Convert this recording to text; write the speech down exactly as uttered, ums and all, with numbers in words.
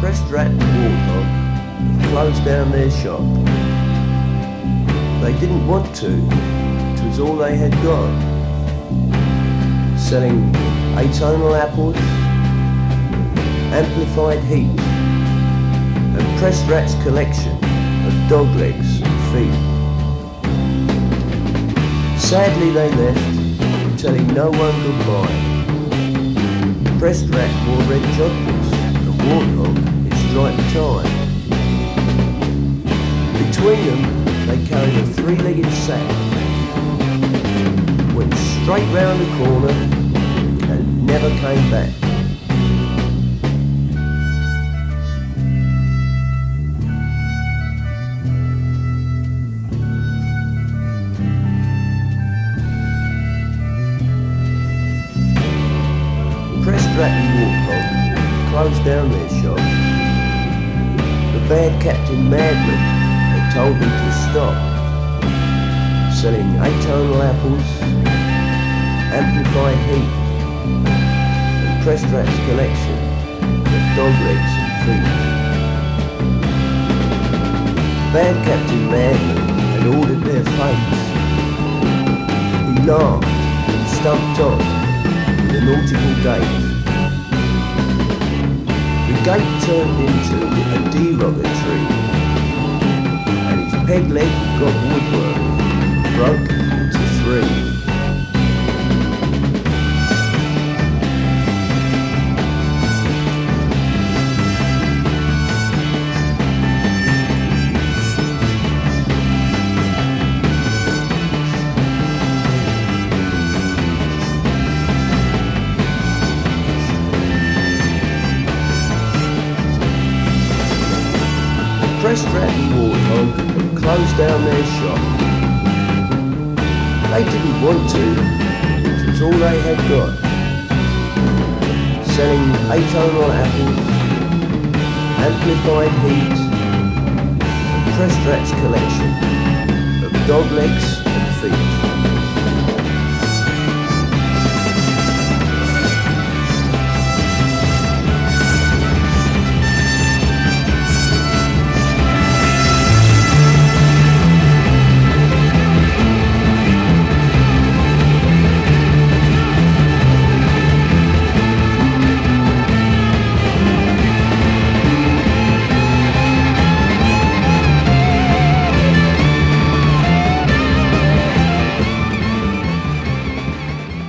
Pressed Rat and Warthog closed down their shop. They didn't want to, it was all they had got. Selling atonal apples, amplified heat, and Pressed Rat's collection of dog legs and feet. Sadly they left, telling no one goodbye. Pressed Rat wore red joggers, and Warthog his striped tie. Between them, they carried a three-legged sack, went straight round the corner, and never came back. Pressed Rat and Warthog closed down their shop. The bad Captain Madman had told them to stop selling atonal apples, amplified heat, and Pressed Rat's collection of dog legs and feet. Bad Captain Madman had ordered their fates. He laughed and stumped off the nautical gate. The gate turned into a derogatory, and his peg leg got woodwork, broke to three. Pressed Rat and Warthog had closed down their shop. They didn't want to, it was all they had got. Selling atonal apples, amplified heat, and Pressed Rat's collection of dog legs and feet.